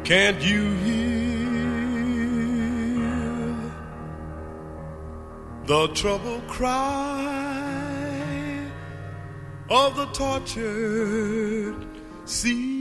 Can't you hear the troubled cry of the tortured sea?